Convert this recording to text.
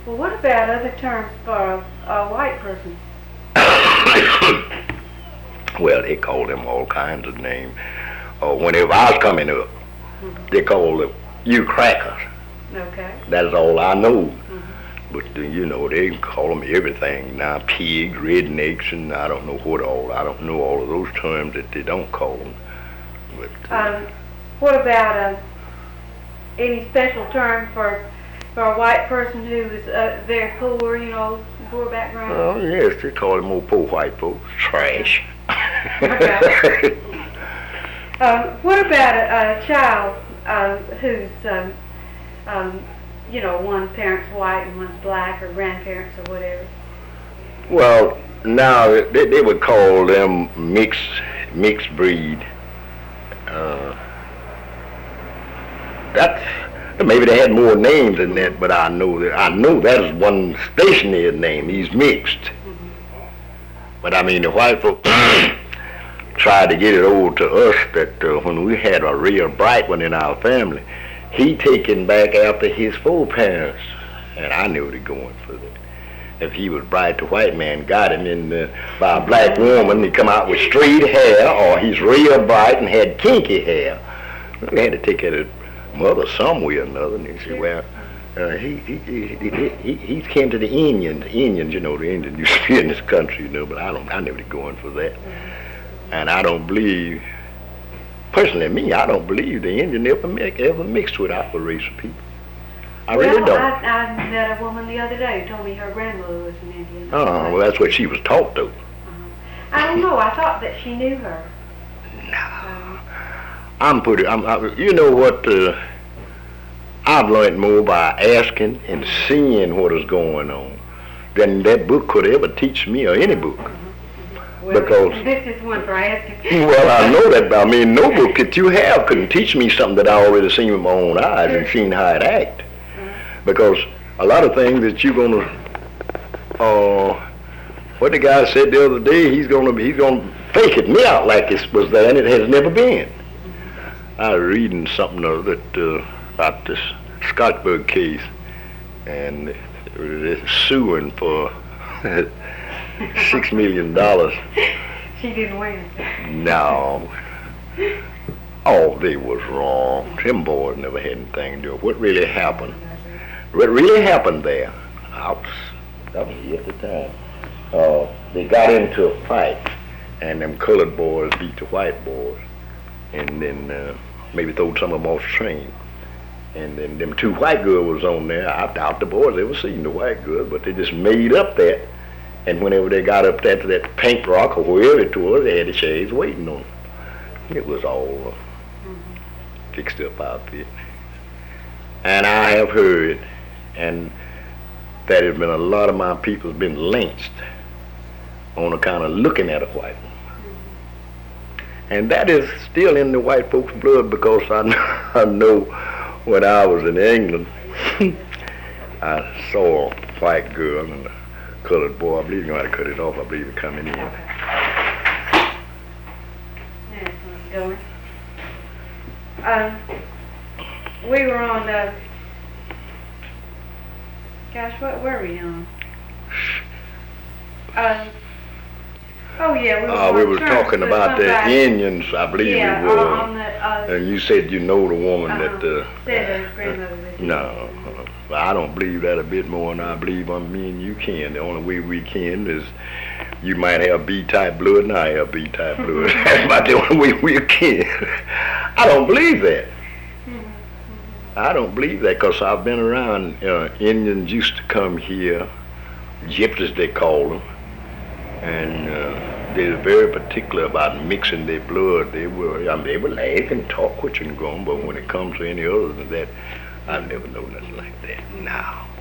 Well, what about other terms for a white person? Well, they call them all kinds of names. Whenever I was coming up, they called you crackers. Okay. That's all I know. But they call them everything now, pig, rednecks, and I don't know what all. I don't know all of those terms that they don't call them. But, what about any special term for a white person who is very poor, poor background? Oh, yes, they call them old poor white folks. Trash. Okay. What about a child who's, one parent's white and one's black, or grandparents or whatever? Well, now they would call them mixed breed. Maybe they had more names than that, but I know that is one stationer's name. He's mixed. But I mean, the white folks tried to get it over to us that when we had a real bright one in our family, he taken back after his foreparents, and I knew they going for that. If he was bright, the white man got him by a black woman. He come out with straight hair, or he's real bright and had kinky hair. We had to take care of mother some way or another. And he said, well, he's kin to the Indians. The Indians used to be in this country, but I never going for that. And I don't believe, personally, I don't believe the Indian ever mixed with our race of people. I really don't. I met a woman the other day who told me her grandmother was an Indian. Oh, well, that's what she was taught, though. I don't know. I thought that she knew her. No. You know what? I've learned more by asking and seeing what is going on than that book could ever teach me, or any book. Well, because this is one for asking. Well, I know that, but I mean, no book that you have couldn't teach me something that I already seen with my own eyes and seen how it act. Because a lot of things that you're gonna, what the guy said the other day, he's gonna fake it me out like it was there, and it has never been. I was reading something about this Scottsburg case, and they're suing for $6 million. She didn't win. No. Oh, they was wrong. Them boys never had anything to do with what really happened. What really happened there, I was here at the time. They got into a fight, and them colored boys beat the white boys, and then maybe throwed some of them off the train. And then them two white girls was on there. I doubt the boys ever seen the white girls, but they just made up that. And whenever they got up there to that Pink Rock or wherever it was, they had the shades waiting on them. It was all fixed up outfit. And I have heard, and that has been a lot of my people have been lynched on account of looking at a white one. And that is still in the white folks' blood, because I know when I was in England, I saw a white girl and a colored boy. I believe you know how to cut it off. I believe it coming in. Yeah, going. We were on gosh, what were we on? We were talking about the Indians, I believe it was. And you said you know the woman that. Said her grandmother was. No, I don't believe that a bit more than I believe me and you can. The only way we can is you might have B-type blood and I have B-type blood. That's about the only way we can. I don't believe that. I don't believe that, because I've been around. Indians used to come here, gypsies they call them, and they're very particular about mixing their blood. They were laugh and talk what you can go on, but when it comes to any other than that, I never know nothing like that. No.